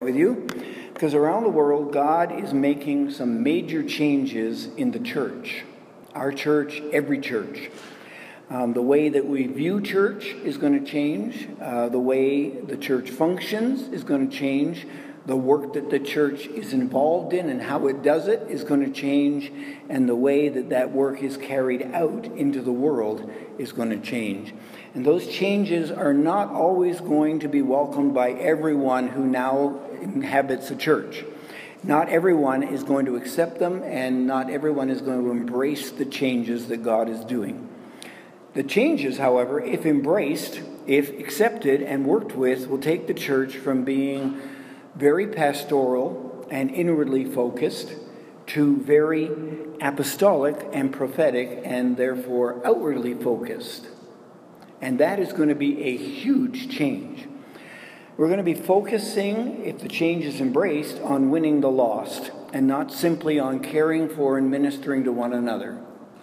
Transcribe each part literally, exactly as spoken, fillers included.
with you, because around the world, God is making some major changes in the church. Our church, every church. Um, the way that we view church is going to change. Uh, the way the church functions is going to change. The work that the church is involved in and how it does it is going to change. And the way that that work is carried out into the world is going to change. And those changes are not always going to be welcomed by everyone who now inhabits a church. Not everyone is going to accept them, and not everyone is going to embrace the changes that God is doing. The changes, however, if embraced, if accepted and worked with, will take the church from being very pastoral and inwardly focused to very apostolic and prophetic and therefore outwardly focused. And that is going to be a huge change. We're going to be focusing, if the change is embraced, on winning the lost and not simply on caring for and ministering to one another.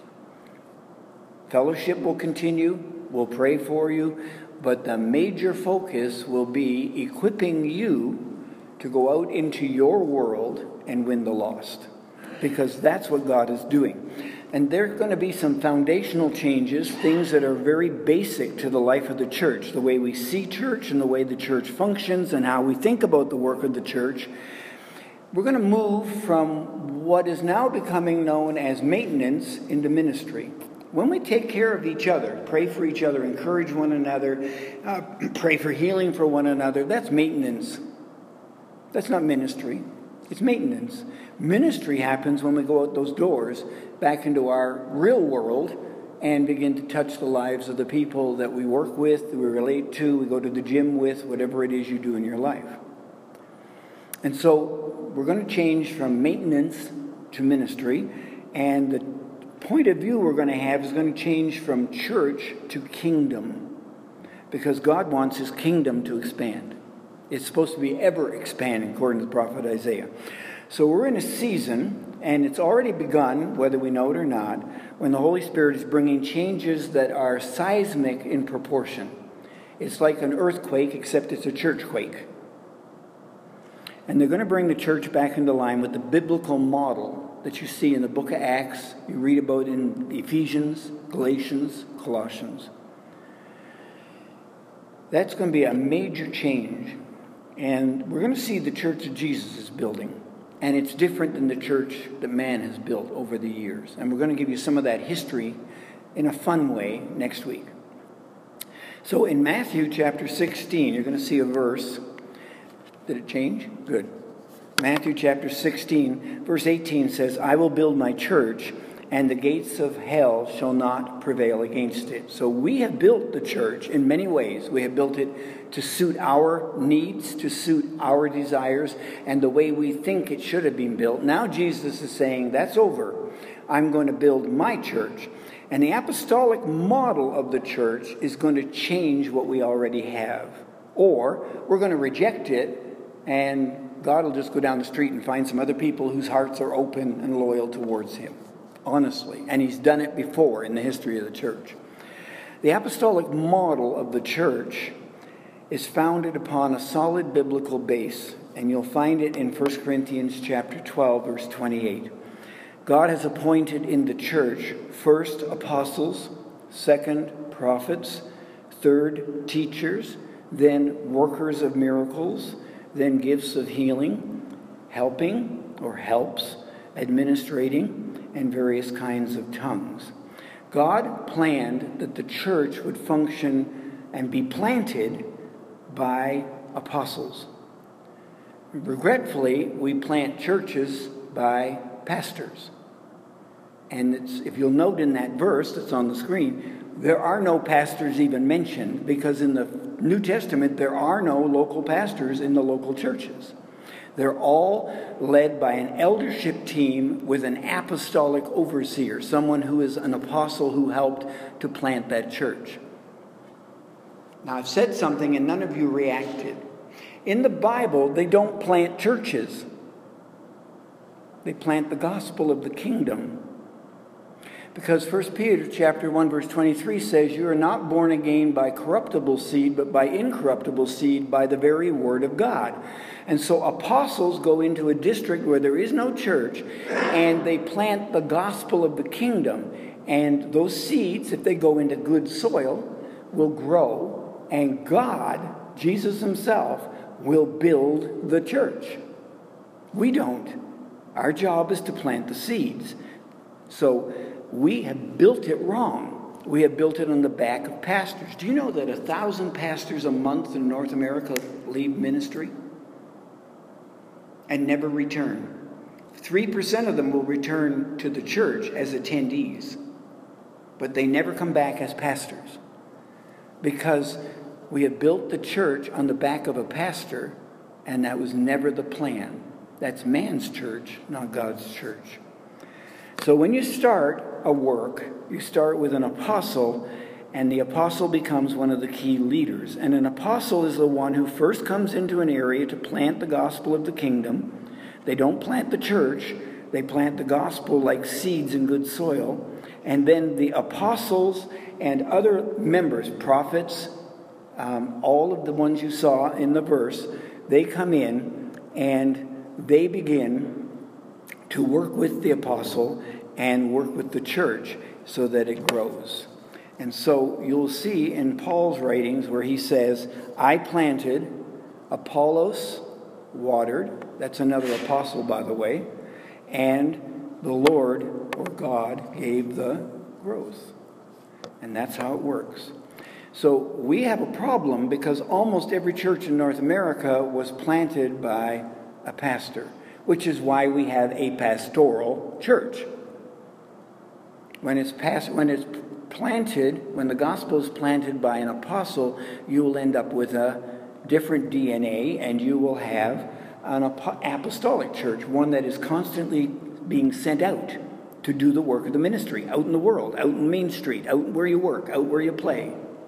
Fellowship will continue, we'll pray for you, but the major focus will be equipping you to go out into your world and win the lost, because that's what God is doing. And there are going to be some foundational changes, things that are very basic to the life of the church, the way we see church and the way the church functions and how we think about the work of the church. We're going to move from what is now becoming known as maintenance into ministry. When we take care of each other, pray for each other, encourage one another, uh, pray for healing for one another, that's maintenance. That's not ministry. It's maintenance. Ministry happens when we go out those doors back into our real world and begin to touch the lives of the people that we work with, that we relate to, we go to the gym with, whatever it is you do in your life. And so we're going to change from maintenance to ministry, and the point of view we're going to have is going to change from church to kingdom, because God wants his kingdom to expand. It's supposed to be ever expanding, according to the prophet Isaiah. So we're in a season, and it's already begun, whether we know it or not, when the Holy Spirit is bringing changes that are seismic in proportion. It's like an earthquake, except it's a church quake. And they're going to bring the church back into line with the biblical model that you see in the book of Acts, you read about in Ephesians, Galatians, Colossians. That's going to be a major change. And we're going to see the church that Jesus is building. And it's different than the church that man has built over the years. And we're going to give you some of that history in a fun way next week. So in Matthew chapter sixteen, you're going to see a verse. Did it change? Good. Matthew chapter sixteen, verse eighteen says, I will build my church, and the gates of hell shall not prevail against it. So we have built the church in many ways. We have built it to suit our needs, to suit our desires, and the way we think it should have been built. Now Jesus is saying, that's over. I'm going to build my church. And the apostolic model of the church is going to change what we already have. Or we're going to reject it, and God will just go down the street and find some other people whose hearts are open and loyal towards him. Honestly. And he's done it before in the history of the church. The apostolic model of the church is founded upon a solid biblical base, and you'll find it in First Corinthians chapter twelve, verse twenty-eight. God has appointed in the church first apostles, second prophets, third teachers, then workers of miracles, then gifts of healing, helping or helps, administrating, and various kinds of tongues. God planned that the church would function and be planted by apostles. Regretfully, we plant churches by pastors. And it's, if you'll note in that verse that's on the screen, there are no pastors even mentioned, because in the New Testament there are no local pastors in the local churches. They're all led by an eldership team with an apostolic overseer, someone who is an apostle who helped to plant that church. Now, I've said something and none of you reacted. In the Bible, they don't plant churches. They plant the gospel of the kingdom. Because First Peter chapter one, verse twenty-three says, you are not born again by corruptible seed, but by incorruptible seed, by the very word of God. And so apostles go into a district where there is no church, and they plant the gospel of the kingdom. And those seeds, if they go into good soil, will grow, and God, Jesus himself, will build the church. We don't. Our job is to plant the seeds. So we have built it wrong. We have built it on the back of pastors. Do you know that a thousand pastors a month in North America leave ministry and never return? Three percent of them will return to the church as attendees, but they never come back as pastors, because we have built the church on the back of a pastor, and that was never the plan. That's man's church, not God's church. So when you start a work, you start with an apostle, and the apostle becomes one of the key leaders. And an apostle is the one who first comes into an area to plant the gospel of the kingdom. They don't plant the church. They plant the gospel like seeds in good soil. And then the apostles and other members, prophets, um, all of the ones you saw in the verse, they come in and they begin to work with the apostle and work with the church so that it grows. And so you'll see in Paul's writings where he says, I planted, Apollos watered, that's another apostle, by the way, and the Lord, or God, gave the growth. And that's how it works. So we have a problem because almost every church in North America was planted by a pastor, which is why we have a pastoral church. When it's past, when it's planted, when the gospel is planted by an apostle, you will end up with a different D N A, and you will have an apostolic church, one that is constantly being sent out to do the work of the ministry, out in the world, out in Main Street, out where you work, out where you play.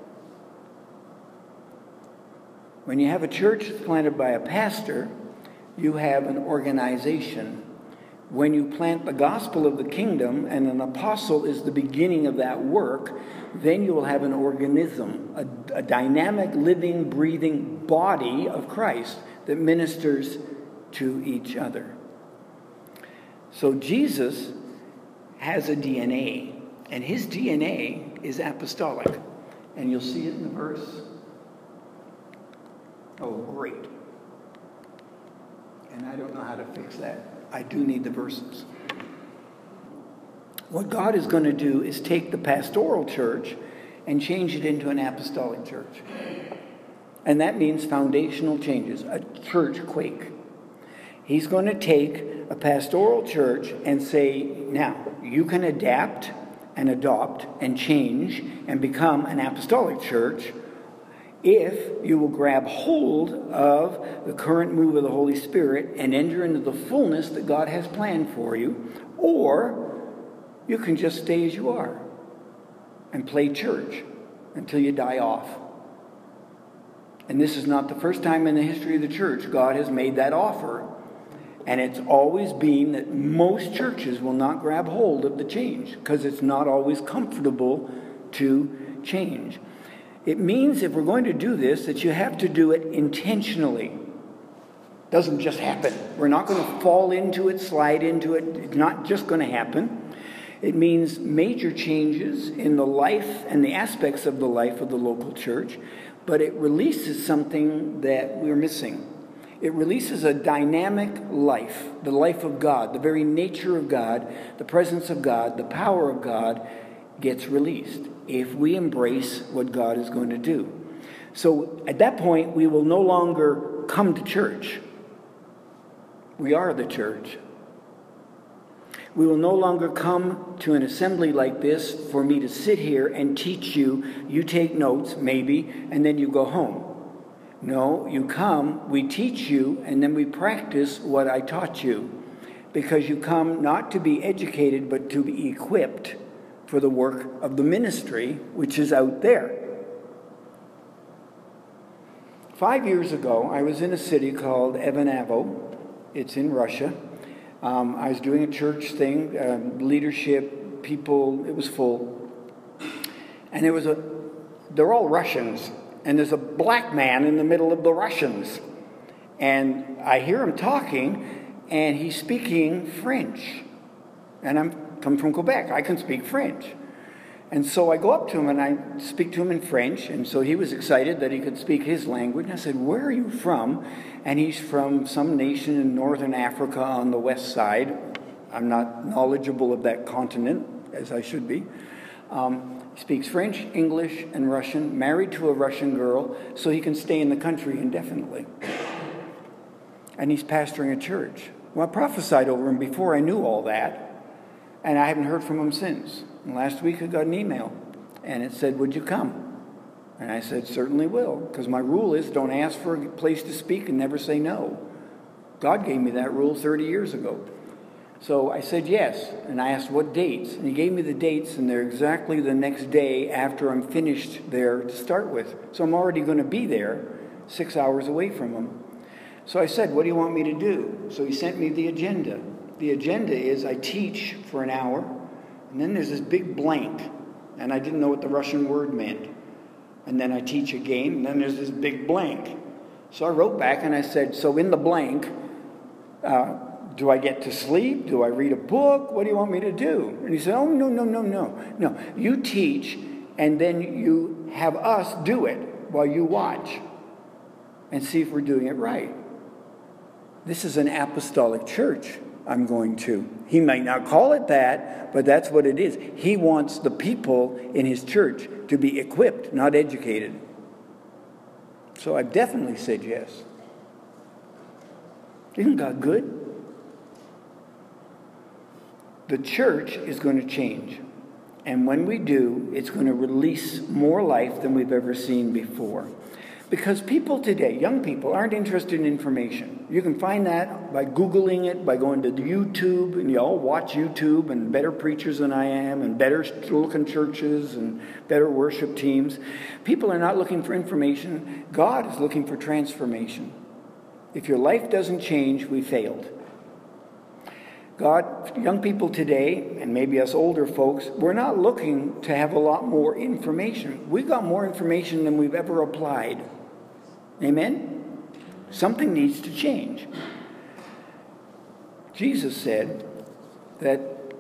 When you have a church planted by a pastor, you have an organization. When you plant the gospel of the kingdom, and an apostle is the beginning of that work, then you will have an organism, a, a dynamic, living, breathing body of Christ that ministers to each other. So Jesus has a D N A, and his D N A is apostolic. And you'll see it in the verse. Oh, great. And I don't know how to fix that. I do need the verses. What God is going to do is take the pastoral church and change it into an apostolic church. And that means foundational changes, a church quake. He's going to take a pastoral church and say, now, you can adapt and adopt and change and become an apostolic church if you will grab hold of the current move of the Holy Spirit and enter into the fullness that God has planned for you, or you can just stay as you are and play church until you die off. And this is not the first time in the history of the church God has made that offer. And it's always been that most churches will not grab hold of the change because it's not always comfortable to change. It means if we're going to do this, that you have to do it intentionally. It doesn't just happen. We're not going to fall into it, slide into it. It's not just going to happen. It means major changes in the life and the aspects of the life of the local church, but it releases something that we're missing. It releases a dynamic life, the life of God, the very nature of God, the presence of God, the power of God gets released if we embrace what God is going to do. So at that point, we will no longer come to church. We are the church. We will no longer come to an assembly like this for me to sit here and teach you. You take notes, maybe, and then you go home. No, you come, we teach you, and then we practice what I taught you. Because you come not to be educated, but to be equipped for the work of the ministry, which is out there. Five years ago, I was in a city called Ivanovo. It's in Russia. Um, I was doing a church thing, um, leadership, people, it was full. And there was a, they're all Russians. And there's a black man in the middle of the Russians. And I hear him talking, and he's speaking French. And I'm come from Quebec. I can speak French. And so I go up to him and I speak to him in French. And so he was excited that he could speak his language. And I said, where are you from? And he's from some nation in northern Africa on the west side. I'm not knowledgeable of that continent, as I should be. Um, he speaks French, English, and Russian, married to a Russian girl, so he can stay in the country indefinitely. And he's pastoring a church. Well, I prophesied over him before I knew all that. And I haven't heard from him since. And last week I got an email, and it said, would you come? And I said, certainly will, because my rule is don't ask for a place to speak and never say no. God gave me that rule thirty years ago. So I said yes, and I asked what dates. And he gave me the dates, and they're exactly the next day after I'm finished there to start with. So I'm already going to be there six hours away from him. So I said, what do you want me to do? So he sent me the agenda. The agenda is I teach for an hour, and then there's this big blank, and I didn't know what the Russian word meant. And then I teach again, and then there's this big blank. So I wrote back and I said, so in the blank, uh, do I get to sleep? Do I read a book? What do you want me to do? And he said, oh, no, no, no, no. No, you teach, and then you have us do it while you watch and see if we're doing it right. This is an apostolic church I'm going to. He might not call it that, but that's what it is. He wants the people in his church to be equipped, not educated. So I've definitely said yes. Isn't God good? The church is going to change. And when we do, it's going to release more life than we've ever seen before. Because people today, young people, aren't interested in information. You can find that by Googling it, by going to YouTube, and you all watch YouTube, and better preachers than I am, and better looking churches, and better worship teams. People are not looking for information. God is looking for transformation. If your life doesn't change, we failed. God, young people today, and maybe us older folks, we're not looking to have a lot more information. We've got more information than we've ever applied. Amen? Something needs to change. Jesus said that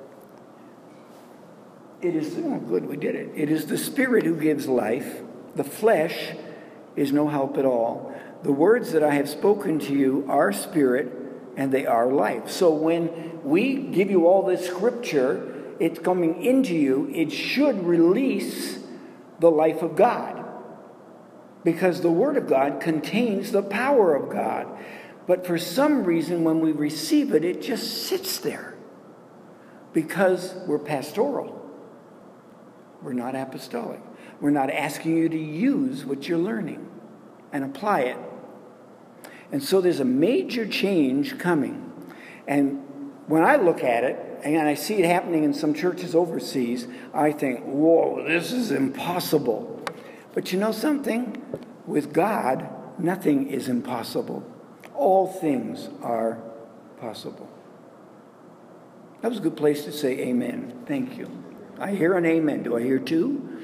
it is, oh good, we did it. It is the Spirit who gives life. The flesh is no help at all. The words that I have spoken to you are spirit, and they are life. So when we give you all this scripture, it's coming into you, it should release the life of God. Because the Word of God contains the power of God. But for some reason, when we receive it, it just sits there. Because we're pastoral. We're not apostolic. We're not asking you to use what you're learning and apply it. And so there's a major change coming. And when I look at it, and I see it happening in some churches overseas, I think, whoa, this is impossible. But you know something? With God, nothing is impossible. All things are possible. That was a good place to say amen. Thank you. I hear an amen. Do I hear two?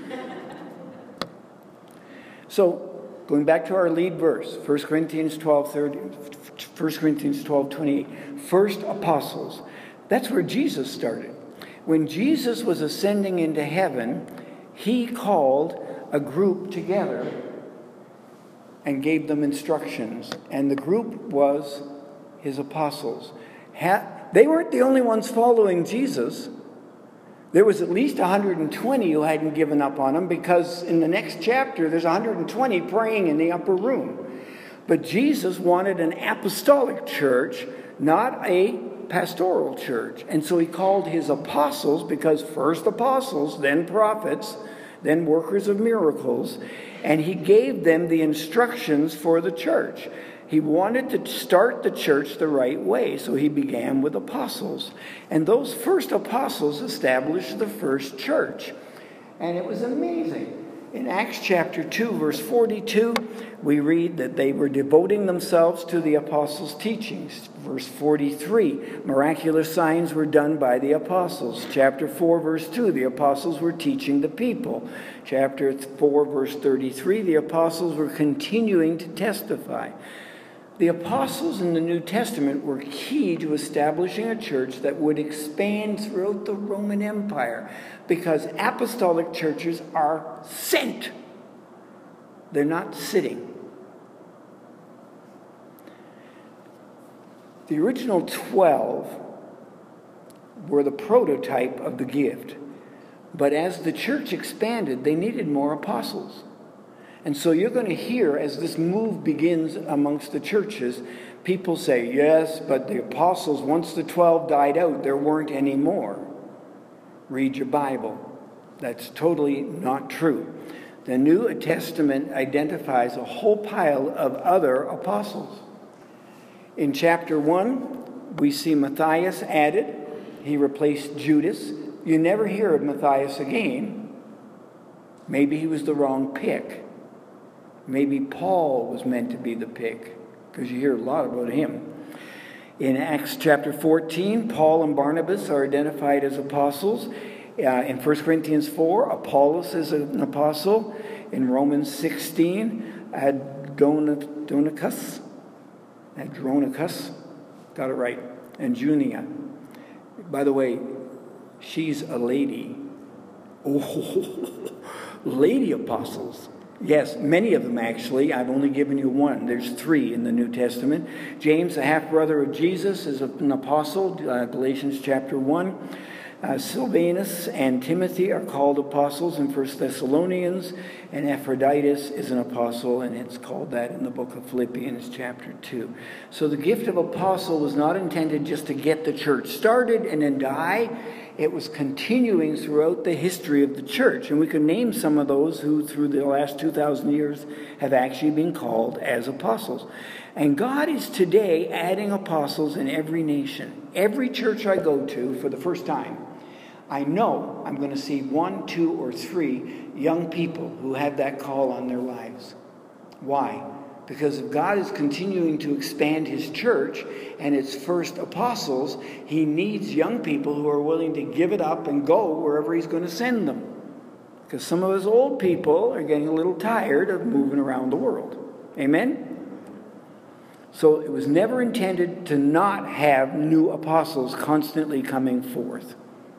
So, going back to our lead verse, First Corinthians twelve, thirty, First Corinthians twelve, twenty-eight. First apostles. That's where Jesus started. When Jesus was ascending into heaven, he called a group together and gave them instructions. And the group was his apostles. They weren't the only ones following Jesus. There was at least one hundred twenty who hadn't given up on him, because in the next chapter there's one hundred twenty praying in the upper room. But Jesus wanted an apostolic church, not a pastoral church. And so he called his apostles, because first apostles, then prophets, then workers of miracles, and he gave them the instructions for the church. He wanted to start the church the right way, so he began with apostles. And those first apostles established the first church. And it was amazing. In Acts chapter two, verse forty-two, we read that they were devoting themselves to the apostles' teachings. Verse forty-three, miraculous signs were done by the apostles. Chapter four, verse two, the apostles were teaching the people. Chapter four, verse thirty-three, the apostles were continuing to testify. The apostles in the New Testament were key to establishing a church that would expand throughout the Roman Empire, because apostolic churches are sent. They're not sitting. The original twelve were the prototype of the gift, but as the church expanded, they needed more apostles. And so you're going to hear, as this move begins amongst the churches, people say, yes, but the apostles, once the twelve died out, there weren't any more. Read your Bible. That's totally not true. The New Testament identifies a whole pile of other apostles. In chapter one, we see Matthias added. He replaced Judas. You never hear of Matthias again. Maybe he was the wrong pick. Maybe Paul was meant to be the pick, because you hear a lot about him. In Acts chapter fourteen, Paul and Barnabas are identified as apostles. Uh, in First Corinthians four, Apollos is an apostle. In Romans sixteen, Adronicus, Adronicus, got it right, and Junia. By the way, she's a lady. Oh, lady apostles. Yes, many of them actually. I've only given you one. There's three in the New Testament. James, the half-brother of Jesus, is an apostle, uh, Galatians chapter one. Uh, Silvanus and Timothy are called apostles in First Thessalonians, and Epaphroditus is an apostle, and it's called that in the book of Philippians chapter two. So the gift of apostle was not intended just to get the church started and then die. It was continuing throughout the history of the church. And we can name some of those who, through the last two thousand years, have actually been called as apostles. And God is today adding apostles in every nation. Every church I go to, for the first time, I know I'm going to see one, two, or three young people who have that call on their lives. Why? Because if God is continuing to expand his church and its first apostles, he needs young people who are willing to give it up and go wherever he's going to send them. Because some of us old people are getting a little tired of moving around the world. Amen? So it was never intended to not have new apostles constantly coming forth.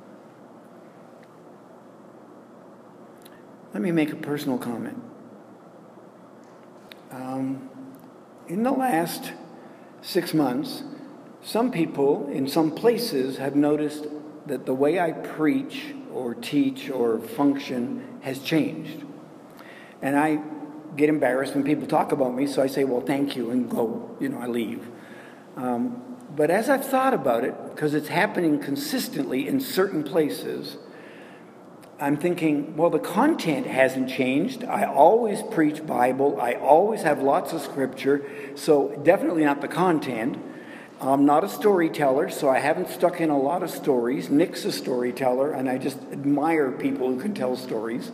Let me make a personal comment. Um, in the last six months, some people in some places have noticed that the way I preach or teach or function has changed. And I get embarrassed when people talk about me, so I say, well, thank you, and go. You know, I leave. Um, but as I've thought about it, because it's happening consistently in certain places, I'm thinking, well, the content hasn't changed. I always preach Bible. I always have lots of scripture, so definitely not the content. I'm not a storyteller, so I haven't stuck in a lot of stories. Nick's a storyteller, and I just admire people who can tell stories.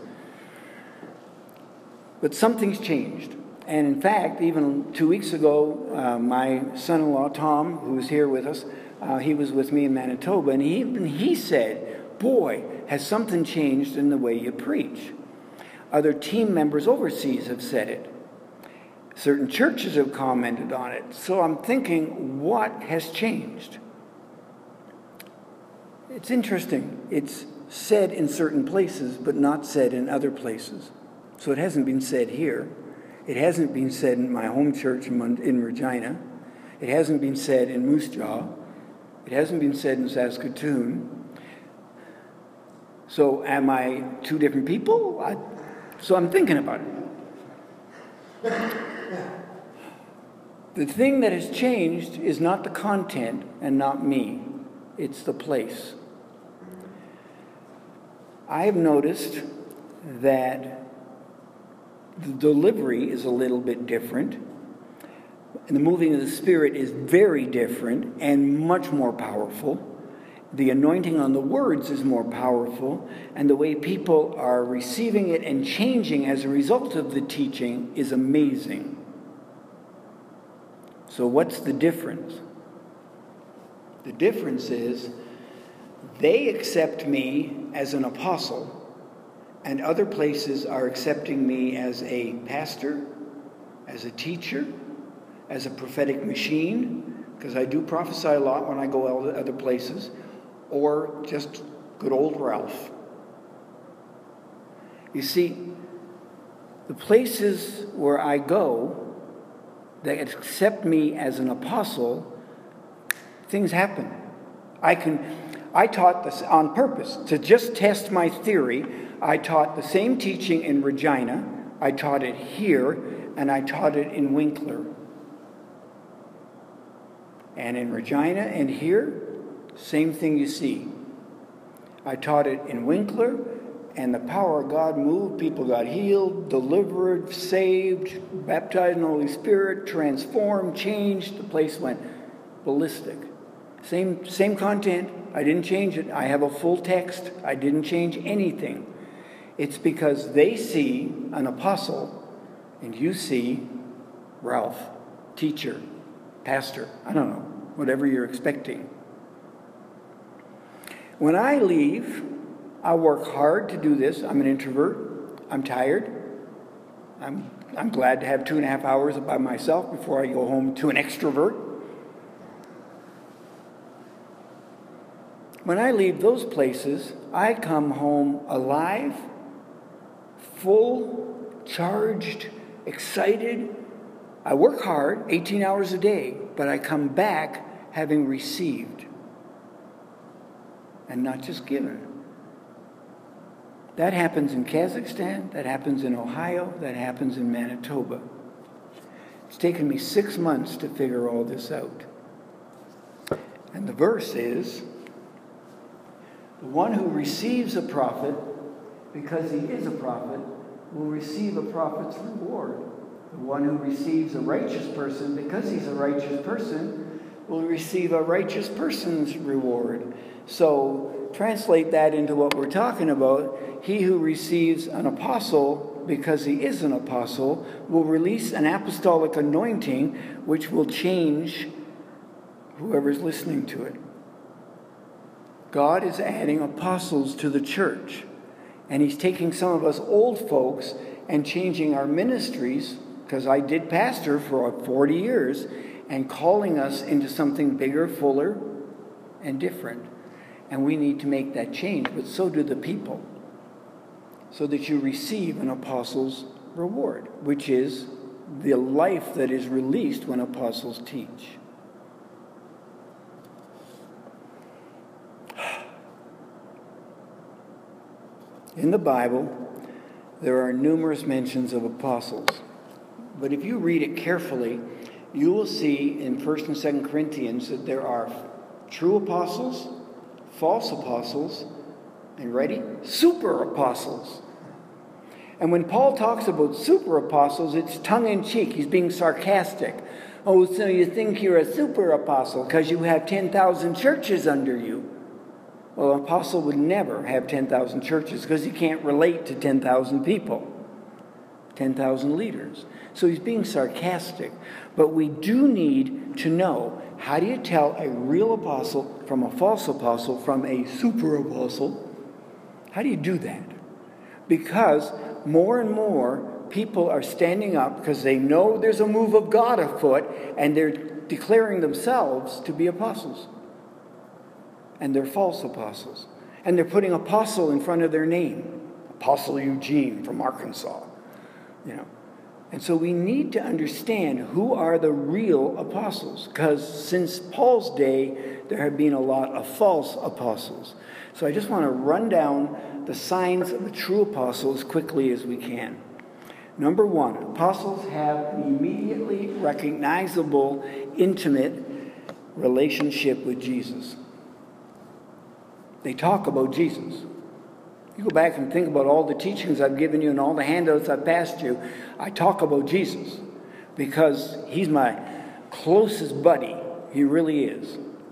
But something's changed. And in fact, even two weeks ago, uh, my son-in-law, Tom, who was here with us, uh, he was with me in Manitoba, and he, even he said, boy, has something changed in the way you preach. Other team members overseas have said it. Certain churches have commented on it. So I'm thinking, what has changed? It's interesting. It's said in certain places, but not said in other places. So it hasn't been said here. It hasn't been said in my home church in Regina. It hasn't been said in Moose Jaw. It hasn't been said in Saskatoon. So am I two different people? I, so I'm thinking about it. The thing that has changed is not the content and not me. It's the place. I have noticed that the delivery is a little bit different. And the moving of the Spirit is very different and much more powerful. The anointing on the words is more powerful, and the way people are receiving it and changing as a result of the teaching is amazing. So what's the difference? The difference is they accept me as an apostle, and other places are accepting me as a pastor, as a teacher, as a prophetic machine, because I do prophesy a lot when I go to other places, or just good old Ralph. You see, the places where I go that accept me as an apostle, things happen. I can, I taught this on purpose to just test my theory. I taught the same teaching in Regina. I taught it here, and I taught it in Winkler. And in Regina and here, same thing you see. I taught it in Winkler, and the power of God moved. People got healed, delivered, saved, baptized in the Holy Spirit, transformed, changed. The place went ballistic. Same, same content. I didn't change it. I have a full text. I didn't change anything. It's because they see an apostle, and you see Ralph, teacher, pastor, I don't know, whatever you're expecting. When I leave, I work hard to do this. I'm an introvert. I'm tired. I'm, I'm glad to have two and a half hours by myself before I go home to an extrovert. When I leave those places, I come home alive, full, charged, excited. I work hard, eighteen hours a day, but I come back having received and not just given. That happens in Kazakhstan, that happens in Ohio, that happens in Manitoba. It's taken me six months to figure all this out. And the verse is, the one who receives a prophet, because he is a prophet, will receive a prophet's reward. The one who receives a righteous person, because he's a righteous person, will receive a righteous person's reward. So translate that into what we're talking about. He who receives an apostle, because he is an apostle, will release an apostolic anointing which will change whoever's listening to it. God is adding apostles to the church, and he's taking some of us old folks and changing our ministries, because I did pastor for forty years, and calling us into something bigger, fuller, and different. And we need to make that change, but so do the people, so that you receive an apostle's reward, which is the life that is released when apostles teach. In the Bible, there are numerous mentions of apostles. But if you read it carefully, you will see in First and Second Corinthians that there are true apostles, false apostles, and ready? Super apostles. And when Paul talks about super apostles, it's tongue-in-cheek. He's being sarcastic. Oh, so you think you're a super apostle because you have ten thousand churches under you. Well, an apostle would never have ten thousand churches because he can't relate to ten thousand people, ten thousand leaders. So he's being sarcastic. But we do need to know, how do you tell a real apostle from a false apostle from a super apostle? How do you do that? Because more and more people are standing up because they know there's a move of God afoot, and they're declaring themselves to be apostles. And they're false apostles. And they're putting apostle in front of their name. Apostle Eugene from Arkansas. You know. And so we need to understand who are the real apostles. Because since Paul's day, there have been a lot of false apostles. So I just want to run down the signs of a true apostle as quickly as we can. Number one, apostles have an immediately recognizable, intimate relationship with Jesus. They talk about Jesus. You go back and think about all the teachings I've given you and all the handouts I've passed you. I talk about Jesus because he's my closest buddy. He really is.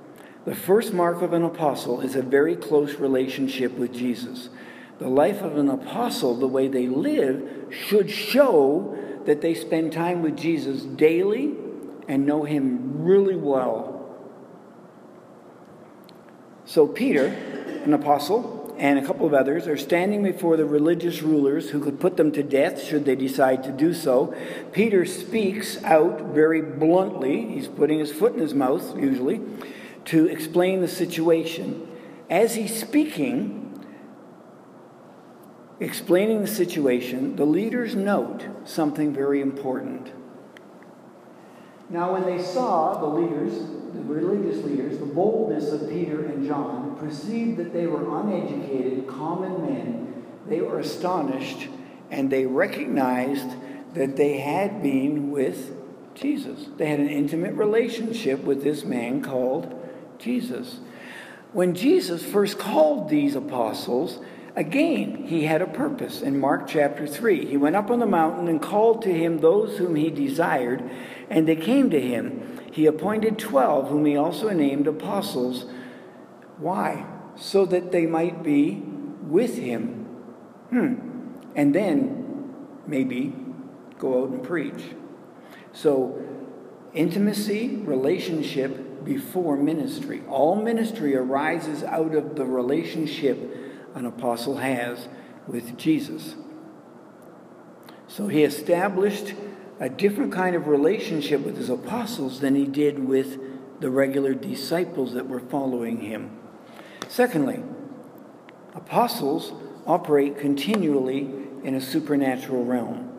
The first mark of an apostle is a very close relationship with Jesus. The life of an apostle, the way they live, should show that they spend time with Jesus daily and know him really well. So Peter, an apostle, and a couple of others are standing before the religious rulers who could put them to death should they decide to do so. Peter speaks out very bluntly. He's putting his foot in his mouth, usually, to explain the situation. As he's speaking, explaining the situation, the leaders note something very important. Now, when they saw, the leaders, the religious leaders, the boldness of Peter and John, perceived that they were uneducated, common men, they were astonished, and they recognized that they had been with Jesus. They had an intimate relationship with this man called Jesus. When Jesus first called these apostles, again, he had a purpose. In Mark chapter three, he went up on the mountain and called to him those whom he desired, and they came to him. He appointed twelve, whom he also named apostles. Why? So that they might be with him. Hmm. And then, maybe, go out and preach. So, intimacy, relationship before ministry. All ministry arises out of the relationship an apostle has with Jesus. So he established a different kind of relationship with his apostles than he did with the regular disciples that were following him. Secondly, apostles operate continually in a supernatural realm.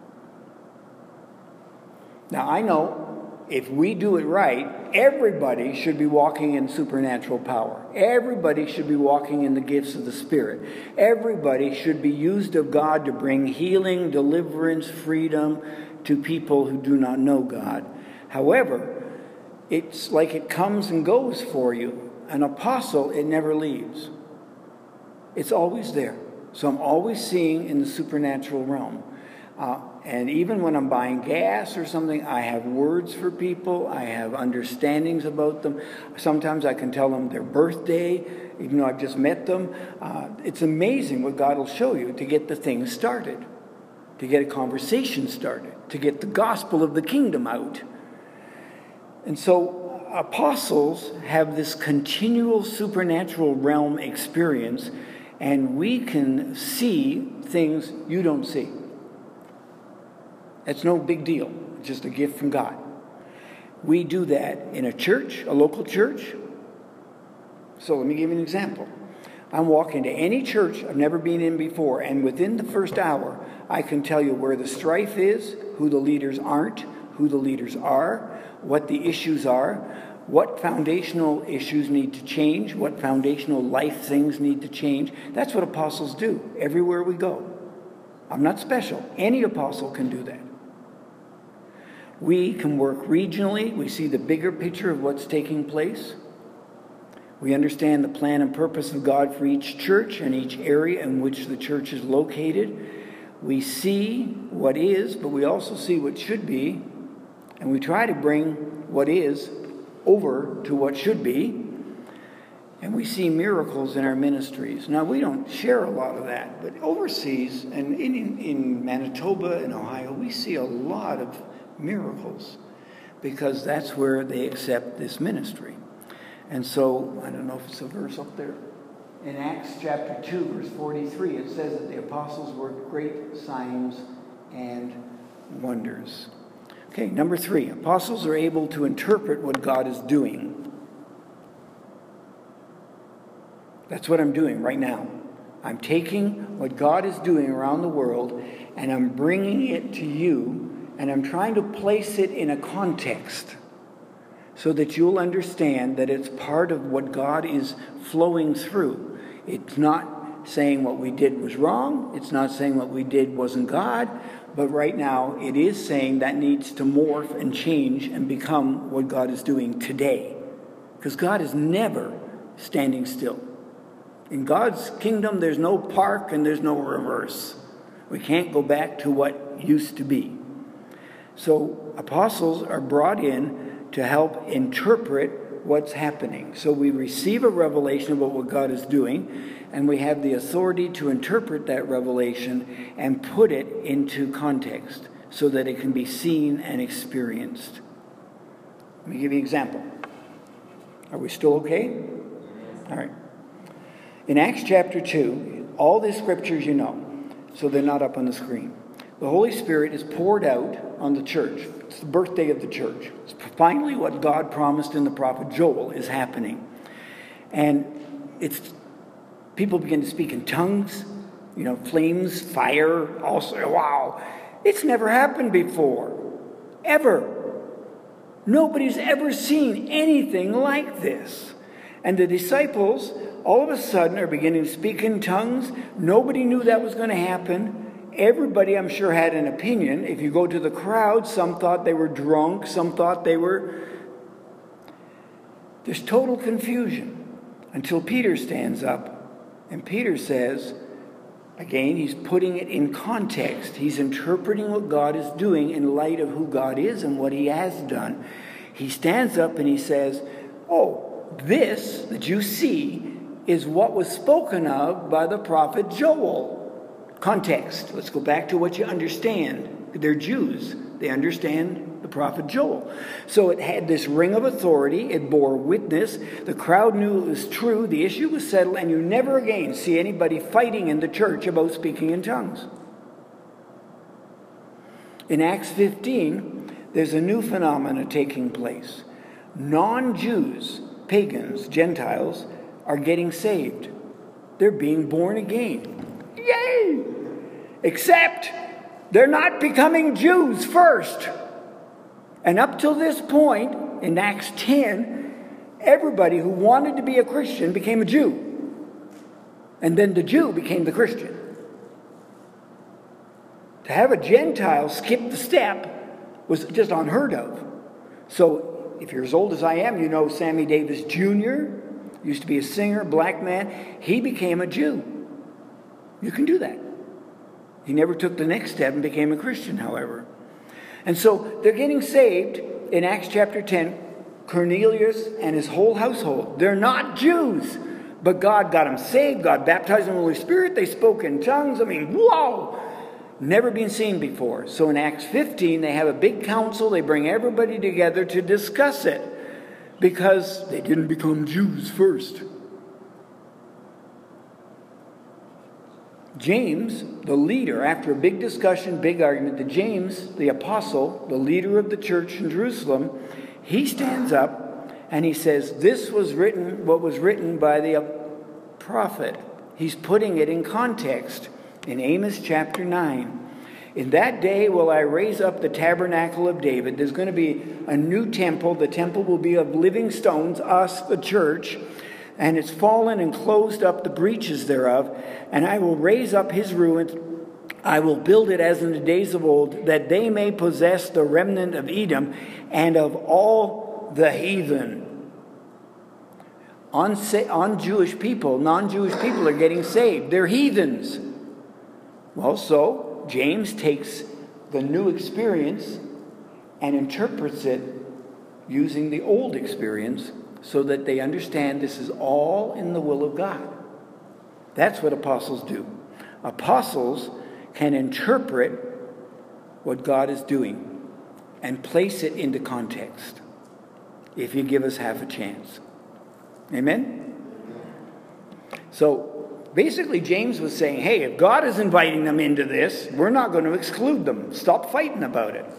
Now, I know if we do it right, everybody should be walking in supernatural power. Everybody should be walking in the gifts of the Spirit. Everybody should be used of God to bring healing, deliverance, freedom to people who do not know God. However, it's like it comes and goes for you. An apostle, it never leaves. It's always there. So I'm always seeing in the supernatural realm. Uh, and even when I'm buying gas or something, I have words for people. I have understandings about them. Sometimes I can tell them their birthday, even though I've just met them. Uh, it's amazing what God will show you to get the thing started, to get a conversation started, to get the gospel of the kingdom out. And so apostles have this continual supernatural realm experience, and we can see things you don't see. That's no big deal. It's just a gift from God. We do that in a church, a local church. So let me give you an example. I'm walking to any church I've never been in before, and within the first hour, I can tell you where the strife is, who the leaders aren't, who the leaders are, what the issues are, what foundational issues need to change, what foundational life things need to change. That's what apostles do everywhere we go. I'm not special. Any apostle can do that. We can work regionally. We see the bigger picture of what's taking place. We understand the plan and purpose of God for each church and each area in which the church is located. We see what is, but we also see what should be, and we try to bring what is over to what should be, and we see miracles in our ministries. Now, we don't share a lot of that, but overseas, and in, in Manitoba and Ohio, we see a lot of miracles because that's where they accept this ministry. And so, I don't know if it's a verse up there. In Acts chapter two, verse forty-three, it says that the apostles worked great signs and wonders. Okay, number three, apostles are able to interpret what God is doing. That's what I'm doing right now. I'm taking what God is doing around the world and I'm bringing it to you, and I'm trying to place it in a context so that you'll understand that it's part of what God is flowing through. It's not saying what we did was wrong. It's not saying what we did wasn't God. But right now, it is saying that needs to morph and change and become what God is doing today. Because God is never standing still. In God's kingdom, there's no park and there's no reverse. We can't go back to what used to be. So apostles are brought in to help interpret what's happening. So we receive a revelation about what God is doing, and we have the authority to interpret that revelation and put it into context so that it can be seen and experienced. Let me give you an example. Are we still okay? All right. In Acts chapter two, all the scriptures you know, so they're not up on the screen. The Holy Spirit is poured out on the church. It's the birthday of the church. It's finally what God promised in the prophet Joel is happening. And it's people begin to speak in tongues, you know, flames, fire, also, wow. It's never happened before. Ever. Nobody's ever seen anything like this. And the disciples, all of a sudden, are beginning to speak in tongues. Nobody knew that was going to happen. Everybody, I'm sure, had an opinion. If you go to the crowd, some thought they were drunk. Some thought they were... There's total confusion until Peter stands up. And Peter says, again, he's putting it in context. He's interpreting what God is doing in light of who God is and what he has done. He stands up and he says, oh, this that you see is what was spoken of by the prophet Joel. Context. Let's go back to what you understand. They're Jews. They understand the prophet Joel. So it had this ring of authority. It bore witness. The crowd knew it was true. The issue was settled. And you never again see anybody fighting in the church about speaking in tongues. In Acts fifteen, there's a new phenomenon taking place. Non-Jews, pagans, Gentiles, are getting saved. They're being born again. Yay! Except they're not becoming Jews first. And up till this point, in Acts ten, everybody who wanted to be a Christian became a Jew. And then the Jew became the Christian. To have a Gentile skip the step was just unheard of. So if you're as old as I am, you know Sammy Davis Junior used to be a singer, black man. He became a Jew. You can do that. He never took the next step and became a Christian, however. And so they're getting saved in Acts chapter ten. Cornelius and his whole household. They're not Jews, but God got them saved. God baptized them in the Holy Spirit. They spoke in tongues. I mean, whoa! Never been seen before. So in Acts fifteen, they have a big council. They bring everybody together to discuss it because they didn't become Jews first. James, the leader, after a big discussion, big argument, the James, the apostle, the leader of the church in Jerusalem, he stands up and he says, this was written, what was written by the prophet. He's putting it in context in Amos chapter nine. In that day will I raise up the tabernacle of David. There's going to be a new temple. The temple will be of living stones, us, the church. And it's fallen and closed up the breaches thereof. And I will raise up his ruins. I will build it as in the days of old, that they may possess the remnant of Edom and of all the heathen. On, on Jewish people, non-Jewish people are getting saved. They're heathens. Well, so James takes the new experience and interprets it using the old experience, so that they understand this is all in the will of God. That's what apostles do. Apostles can interpret what God is doing and place it into context if you give us half a chance. Amen? So basically James was saying, hey, if God is inviting them into this, we're not going to exclude them. Stop fighting about it.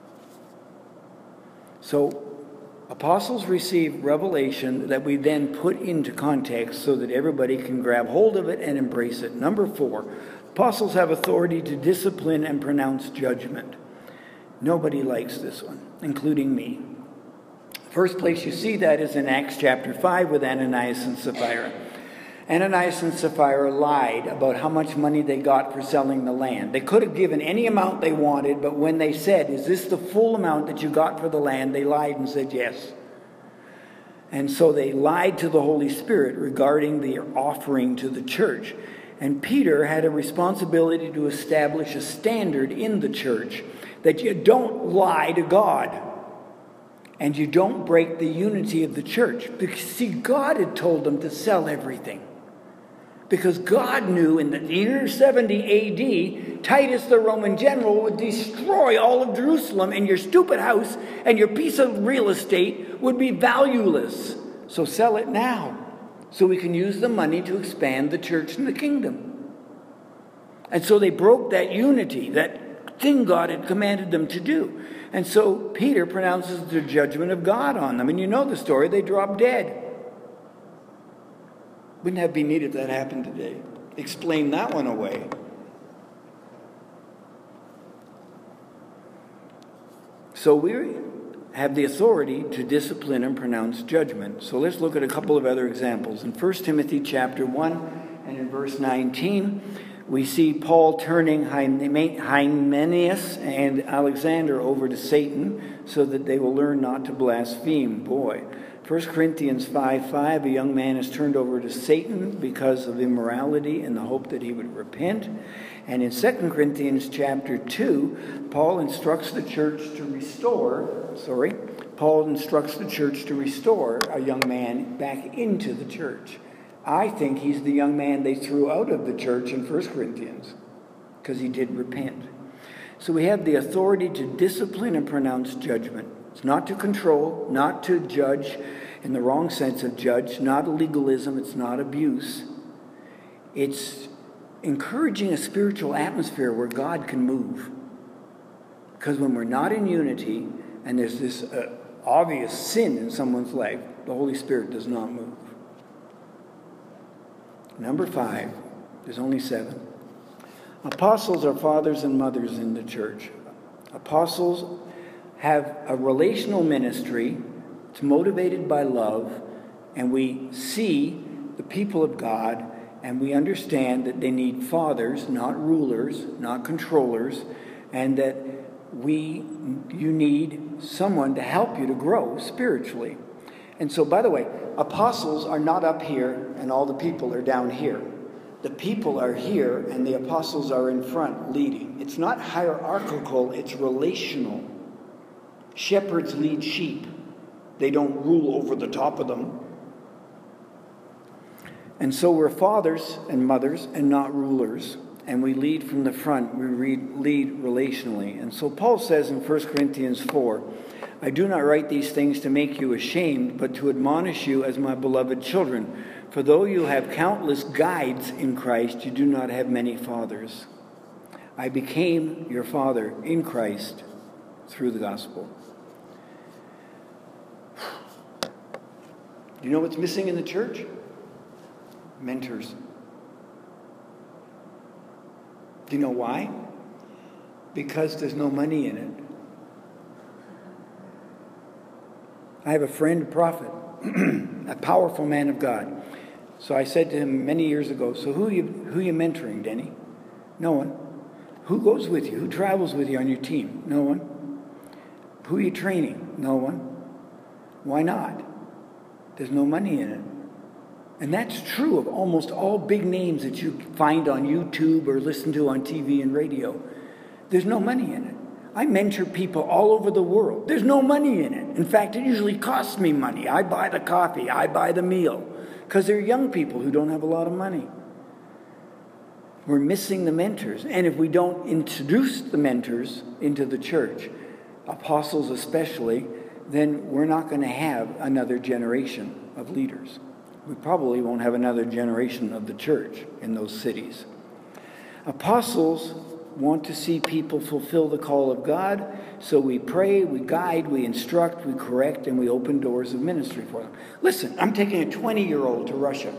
So apostles receive revelation that we then put into context so that everybody can grab hold of it and embrace it. Number four, apostles have authority to discipline and pronounce judgment. Nobody likes this one, including me. First place you see that is in Acts chapter five with Ananias and Sapphira. Ananias and Sapphira lied about how much money they got for selling the land. They could have given any amount they wanted, but when they said, is this the full amount that you got for the land? They lied and said yes. And so they lied to the Holy Spirit regarding the offering to the church. And Peter had a responsibility to establish a standard in the church that you don't lie to God. And you don't break the unity of the church. Because, see, God had told them to sell everything. Because God knew in the year seventy A D, Titus the Roman general would destroy all of Jerusalem, and your stupid house and your piece of real estate would be valueless. So sell it now, so we can use the money to expand the church and the kingdom. And so they broke that unity, that thing God had commanded them to do. And so Peter pronounces the judgment of God on them. And you know the story, they drop dead. Wouldn't that be neat if that happened today? Explain that one away. So we have the authority to discipline and pronounce judgment. So let's look at a couple of other examples. In First Timothy chapter one and in verse nineteen, we see Paul turning Hymenaeus and Alexander over to Satan so that they will learn not to blaspheme. Boy. First Corinthians five five, a young man is turned over to Satan because of immorality in the hope that he would repent. And in Second Corinthians chapter two, Paul instructs the church to restore, sorry, Paul instructs the church to restore a young man back into the church. I think he's the young man they threw out of the church in First Corinthians because he did repent. So we have the authority to discipline and pronounce judgment. It's not to control, not to judge in the wrong sense of judge, not legalism, it's not abuse. It's encouraging a spiritual atmosphere where God can move. Because when we're not in unity and there's this uh, obvious sin in someone's life, the Holy Spirit does not move. Number five, there's only seven. Apostles are fathers and mothers in the church. Apostles have a relational ministry. It's motivated by love, and we see the people of God, and we understand that they need fathers, not rulers, not controllers, and that we, you need someone to help you to grow spiritually. And so, by the way, apostles are not up here and all the people are down here. The people are here and the apostles are in front leading. It's not hierarchical, it's relational. Shepherds lead sheep. They don't rule over the top of them. And so we're fathers and mothers and not rulers. And we lead from the front. We read, lead relationally. And so Paul says in First Corinthians four, I do not write these things to make you ashamed, but to admonish you as my beloved children. For though you have countless guides in Christ, you do not have many fathers. I became your father in Christ through the gospel. Do you know what's missing in the church? Mentors. Do you know why? Because there's no money in it. I have a friend, a prophet, a powerful man of God. So I said to him many years ago, so who are you, who are you mentoring, Denny? No one. Who goes with you? Who travels with you on your team? No one. Who are you training? No one. Why not? There's no money in it. And that's true of almost all big names that you find on YouTube or listen to on T V and radio. There's no money in it. I mentor people all over the world. There's no money in it. In fact, it usually costs me money. I buy the coffee. I buy the meal. Because they're young people who don't have a lot of money. We're missing the mentors. And if we don't introduce the mentors into the church, apostles especially, then we're not going to have another generation of leaders. We probably won't have another generation of the church in those cities. Apostles want to see people fulfill the call of God, so we pray, we guide, we instruct, we correct, and we open doors of ministry for them. Listen, I'm taking a twenty-year-old to Russia.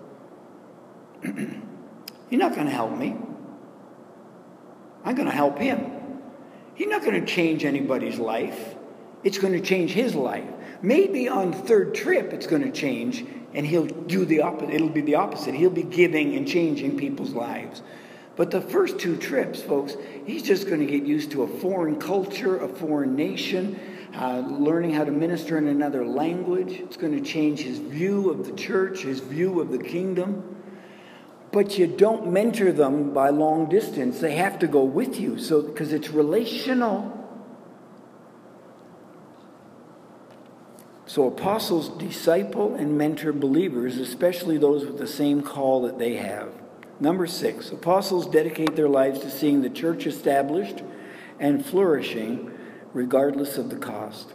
He's not going to help me. I'm going to help him. He's not going to change anybody's life. It's going to change his life. Maybe on the third trip it's going to change, and he'll do the opposite. It'll be the opposite. He'll be giving and changing people's lives. But the first two trips, folks, he's just going to get used to a foreign culture, a foreign nation, uh, learning how to minister in another language. It's going to change his view of the church, his view of the kingdom. But you don't mentor them by long distance. They have to go with you, so because it's relational. So apostles disciple and mentor believers, especially those with the same call that they have. Number six, apostles dedicate their lives to seeing the church established and flourishing regardless of the cost.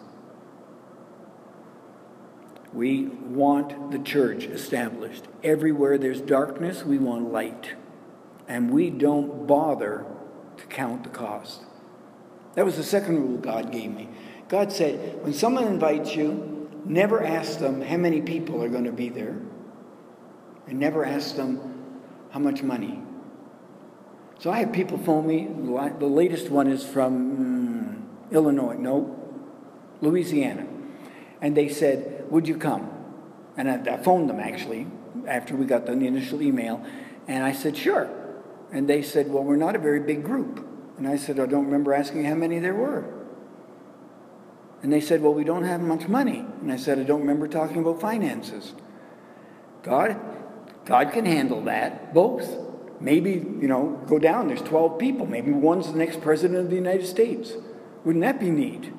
We want the church established. Everywhere there's darkness, we want light. And we don't bother to count the cost. That was the second rule God gave me. God said, when someone invites you, never ask them how many people are going to be there. And never ask them how much money. So I have people phone me. The latest one is from mm, Illinois. No, Louisiana. And they said, would you come? And I, I phoned them, actually, after we got the initial email. And I said, sure. And they said, well, we're not a very big group. And I said, I don't remember asking how many there were. And they said, well, we don't have much money. And I said, I don't remember talking about finances. God, God can handle that, both. Maybe, you know, go down, there's twelve people. Maybe one's the next president of the United States. Wouldn't that be neat?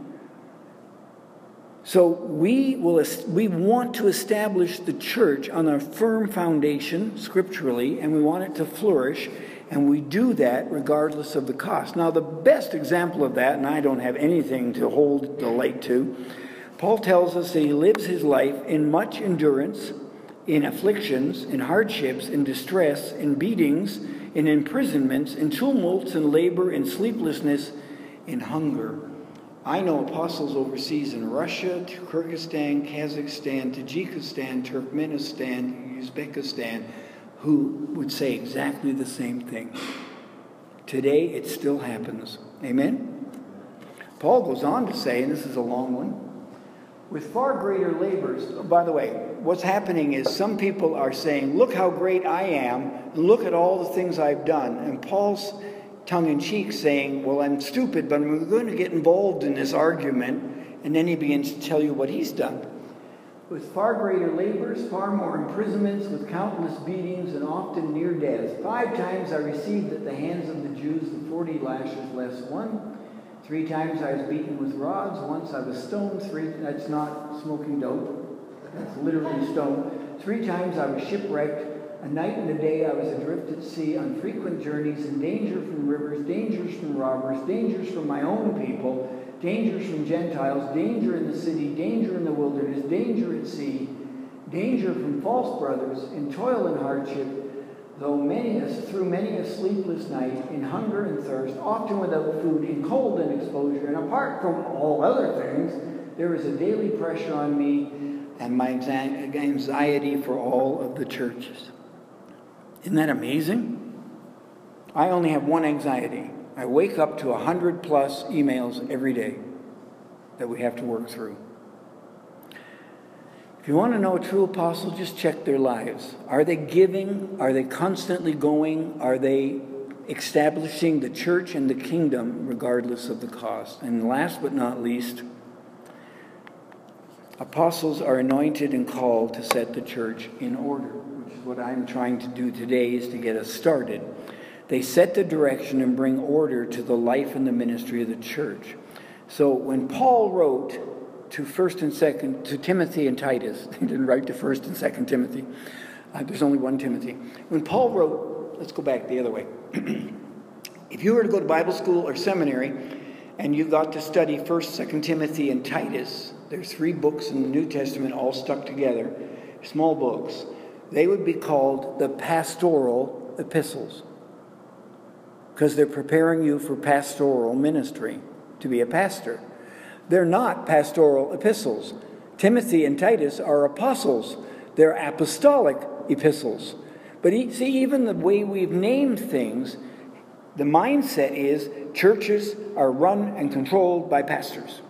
So we will we want to establish the church on a firm foundation, scripturally, and we want it to flourish, and we do that regardless of the cost. Now, the best example of that, and I don't have anything to hold the light to, Paul tells us that he lives his life in much endurance, in afflictions, in hardships, in distress, in beatings, in imprisonments, in tumults, in labor, in sleeplessness, in hunger. I know apostles overseas in Russia, Kyrgyzstan, Kazakhstan, Tajikistan, Turkmenistan, Uzbekistan, who would say exactly the same thing. Today, it still happens. Amen? Paul goes on to say, and this is a long one, with far greater labors. Oh, by the way, what's happening is some people are saying, look how great I am, and look at all the things I've done. And Paul's tongue-in-cheek saying, well, I'm stupid, but I'm going to get involved in this argument. And then he begins to tell you what he's done. With far greater labors, far more imprisonments, with countless beatings, and often near death. Five times I received at the hands of the Jews the forty lashes less one. Three times I was beaten with rods. Once I was stoned. Three, that's not smoking dope. That's literally stoned. Three times I was shipwrecked. A night and a day I was adrift at sea, on frequent journeys, in danger from rivers, dangers from robbers, dangers from my own people, dangers from Gentiles, danger in the city, danger in the wilderness, danger at sea, danger from false brothers, in toil and hardship, though many a, through many a sleepless night, in hunger and thirst, often without food, in cold and exposure, and apart from all other things, there is a daily pressure on me and my anxiety for all of the churches. Isn't that amazing? I only have one anxiety. I wake up to a hundred plus emails every day that we have to work through. If you want to know a true apostle, just check their lives. Are they giving? Are they constantly going? Are they establishing the church and the kingdom regardless of the cost? And last but not least, apostles are anointed and called to set the church in order, which is what I'm trying to do today, is to get us started. They set the direction and bring order to the life and the ministry of the church. So when Paul wrote to First and Second, to Timothy and Titus, he didn't write to First and Second Timothy. Uh, there's only one Timothy. When Paul wrote, let's go back the other way. If you were to go to Bible school or seminary and you got to study First, Second Timothy and Titus, there's three books in the New Testament all stuck together, small books. They would be called the pastoral epistles, because they're preparing you for pastoral ministry, to be a pastor. They're not pastoral epistles. Timothy and Titus are apostles. They're apostolic epistles. But see, even the way we've named things, the mindset is churches are run and controlled by pastors.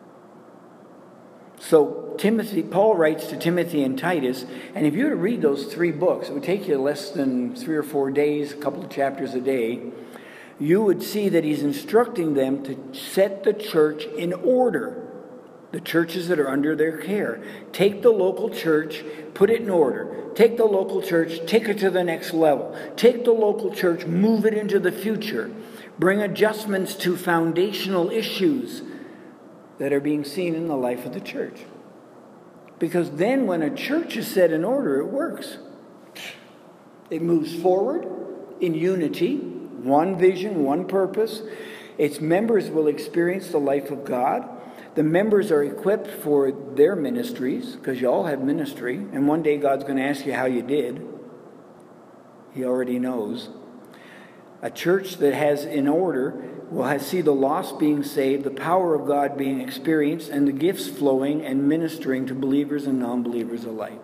So Timothy, Paul writes to Timothy and Titus, and if you were to read those three books, it would take you less than three or four days, a couple of chapters a day. You would see that he's instructing them to set the church in order. The churches that are under their care. Take the local church, put it in order. Take the local church, take it to the next level. Take the local church, move it into the future. Bring adjustments to foundational issues that are being seen in the life of the church. Because then when a church is set in order, it works. It moves forward in unity, one vision, one purpose. Its members will experience the life of God. The members are equipped for their ministries, because you all have ministry, and one day God's going to ask you how you did. He already knows. A church that has in order will have, see the lost being saved, the power of God being experienced, and the gifts flowing and ministering to believers and non-believers alike.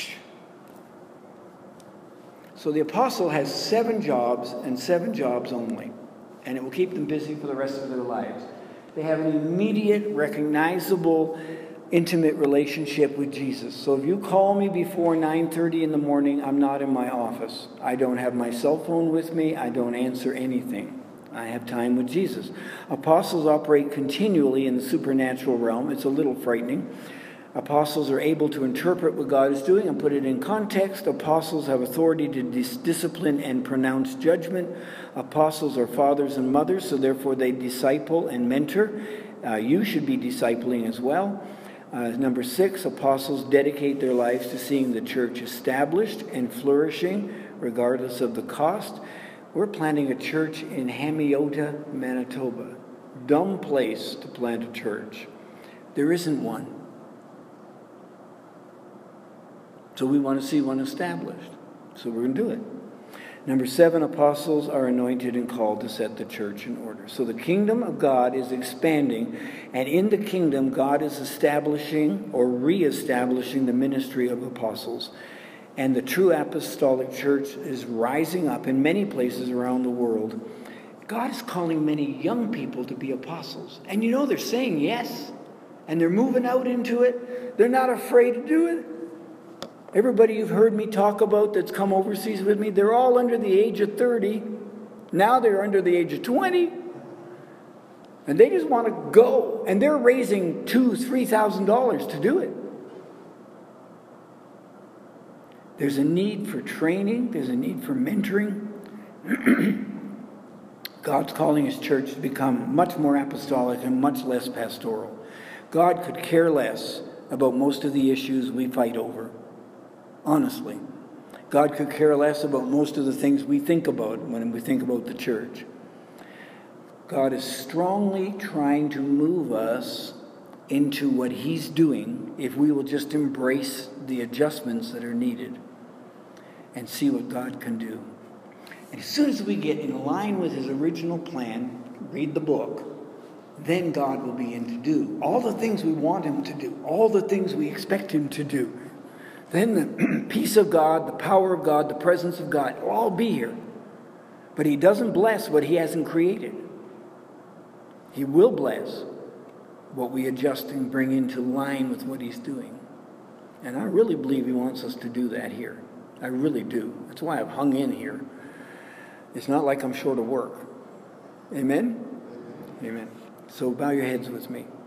So the apostle has seven jobs and seven jobs only, and it will keep them busy for the rest of their lives. They have an immediate, recognizable, intimate relationship with Jesus. So if you call me before nine thirty in the morning, I'm not in my office. I don't have my cell phone with me. I don't answer anything. I have time with Jesus. Apostles operate continually in the supernatural realm. It's a little frightening. Apostles are able to interpret what God is doing and put it in context. Apostles have authority to dis- discipline and pronounce judgment. Apostles are fathers and mothers, so therefore they disciple and mentor. Uh, you should be discipling as well. Uh, number six, apostles dedicate their lives to seeing the church established and flourishing, regardless of the cost. We're planting a church in Hamiota, Manitoba. Dumb place to plant a church. There isn't one. So we want to see one established. So we're going to do it. Number seven, apostles are anointed and called to set the church in order. So the kingdom of God is expanding, and in the kingdom, God is establishing or reestablishing the ministry of apostles. And the true apostolic church is rising up in many places around the world. God is calling many young people to be apostles. And you know, they're saying yes, and they're moving out into it. They're not afraid to do it. Everybody you've heard me talk about that's come overseas with me, they're all under the age of thirty. Now they're under the age of twenty. And they just want to go. And they're raising two thousand dollars, three thousand dollars to do it. There's a need for training. There's a need for mentoring. God's calling His church to become much more apostolic and much less pastoral. God could care less about most of the issues we fight over. Honestly, God could care less about most of the things we think about when we think about the church. God is strongly trying to move us into what He's doing if we will just embrace the adjustments that are needed and see what God can do. And as soon as we get in line with His original plan, read the book, then God will begin to do all the things we want Him to do, all the things we expect Him to do. Then the peace of God, the power of God, the presence of God will all be here. But He doesn't bless what He hasn't created. He will bless what we adjust and bring into line with what He's doing. And I really believe He wants us to do that here. I really do. That's why I've hung in here. It's not like I'm short of work. Amen? Amen. So bow your heads with me.